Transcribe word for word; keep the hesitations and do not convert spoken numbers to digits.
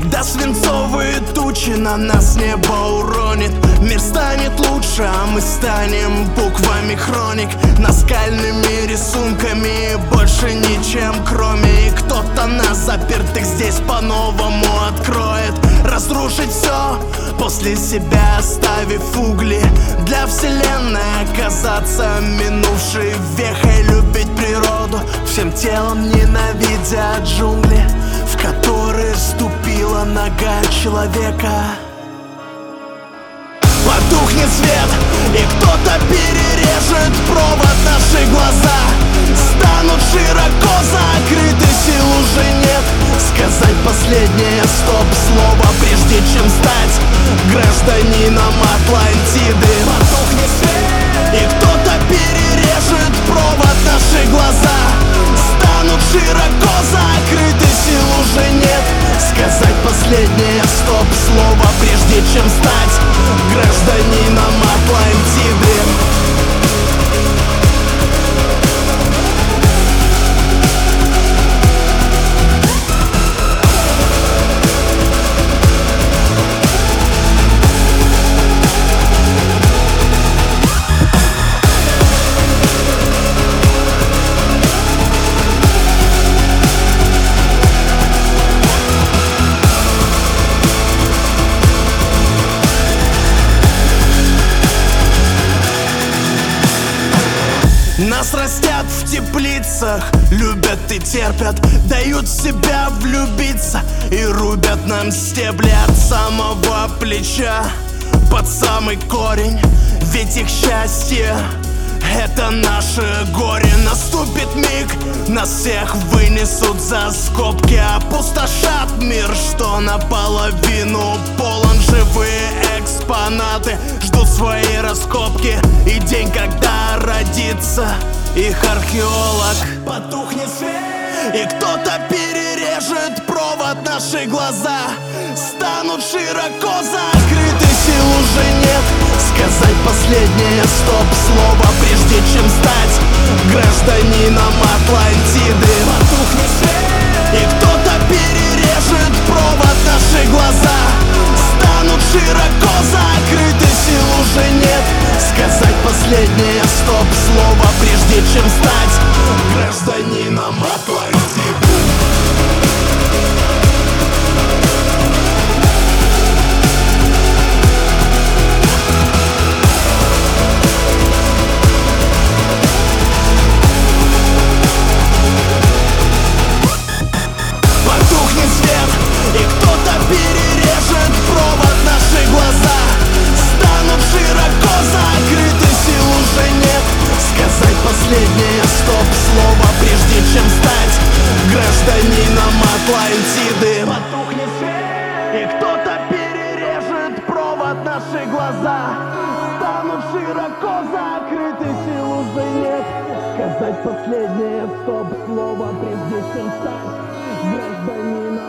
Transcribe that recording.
Когда свинцовые тучи на нас небо уронит, мир станет лучше, а мы станем буквами хроник, наскальными рисунками, больше ничем кроме. И кто-то нас, запертых здесь, по-новому откроет. Разрушить все, после себя оставив угли. Для вселенной оказаться минувшей вехой. Любить природу, всем телом ненавидя джунгли, в которые ступила нога человека. Потухнет свет, и кто-то перережет провод. Наши глаза станут широко закрыты, сил уже нет сказать последнее стоп-слово, прежде чем стать гражданином Атлантиды. Потухнет свет, и кто-то перережет провод. Наши глаза станут широко закрыты, сил уже нет сказать последнее стоп-слово, прежде чем стать гражданином Атлантиды. Нас растят в теплицах, любят и терпят, дают в себя влюбиться и рубят нам стебли от самого плеча под самый корень. Ведь их счастье — это наше горе. Наступит миг, нас всех вынесут за скобки, опустошат мир, что наполовину полон. Живые экспонаты ждут свои раскопки, и день, когда родится их археолог. Потухнет свет, и кто-то перережет провод. Наши глаза станут широко закрыты, сил уже нет сказать последнее стоп-слово, прежде чем стать гражданином Атлантиды. Потухнет свет, и кто-то перережет провод. Наши глаза станут широко закрыты, сил уже нет сказать последнее стоп-слово, прежде чем стать гражданином Атлантиды. Потухнет свет, и кто-то перережет провод. Наши глаза станут широко закрыты, сил уже нет сказать последнее стоп-слово, прежде чем стать гражданином Атлантиды. Потухнет свет, и кто-то перережет провод. Наши глаза станут широко закрыты, сил уже нет сказать последнее стоп-слово, прежде чем стать гражданином